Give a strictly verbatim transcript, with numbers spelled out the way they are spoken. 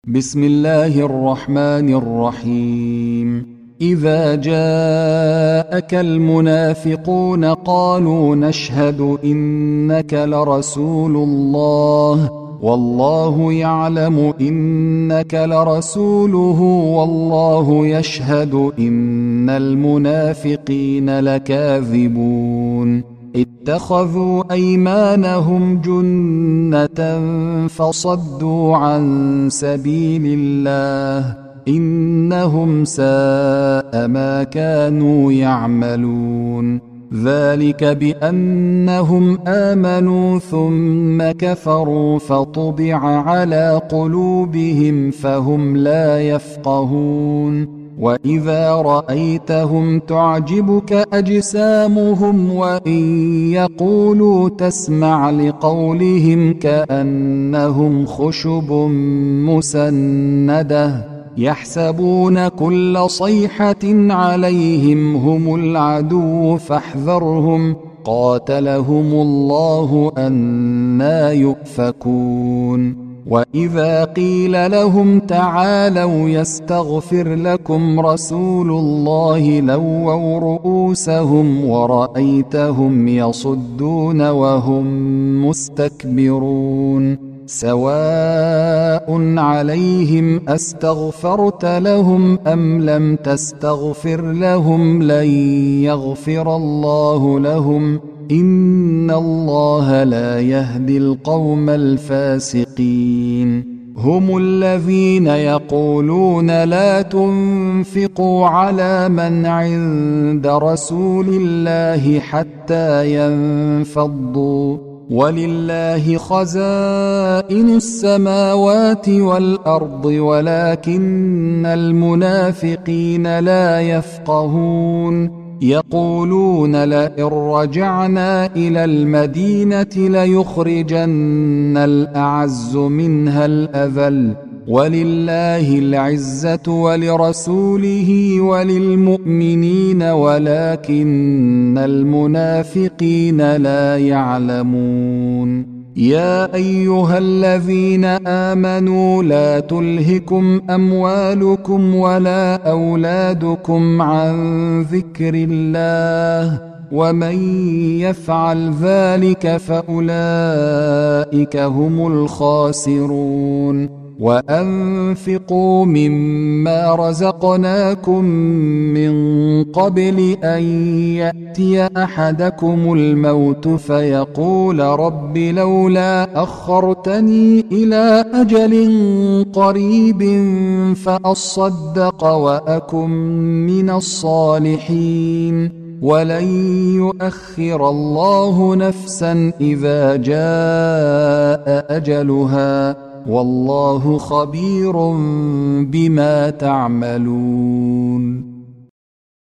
بسم الله الرحمن الرحيم. إذا جاءك المنافقون قالوا نشهد إنك لرسول الله والله يعلم إنك لرسوله والله يشهد إن المنافقين لكاذبون. اتخذوا أيمانهم جنة فصدوا عن سبيل الله إنهم ساء ما كانوا يعملون. ذلك بأنهم آمنوا ثم كفروا فطبع على قلوبهم فهم لا يفقهون. وإذا رأيتهم تعجبك أجسامهم وإن يقولوا تسمع لقولهم كأنهم خشب مسندة يحسبون كل صيحة عليهم هم العدو فاحذرهم قاتلهم الله أنى يؤفكون. وإذا قيل لهم تعالوا يستغفر لكم رسول الله لووا رؤوسهم ورأيتهم يصدون وهم مستكبرون. سواء عليهم أستغفرت لهم أم لم تستغفر لهم لن يغفر الله لهم إن الله لا يهدي القوم الفاسقين. هم الذين يقولون لا تنفقوا على من عند رسول الله حتى ينفضوا ولله خزائن السماوات والأرض ولكن المنافقين لا يفقهون. يقولون لئن رجعنا إلى المدينة ليخرجن الأعز منها الأذل ولله العزة ولرسوله وللمؤمنين ولكن المنافقين لا يعلمون. يا أيها الذين آمنوا لا تلهكم أموالكم ولا أولادكم عن ذكر الله ومن يفعل ذلك فأولئك هم الخاسرون. وأنفقوا مما رزقناكم من قبل أن يأتي أحدكم الموت فيقول رب لولا أخرتني إلى أجل قريب فأصدق وأكن من الصالحين ولن يؤخر الله نفسا إذا جاء أجلها والله خبير بما تعملون.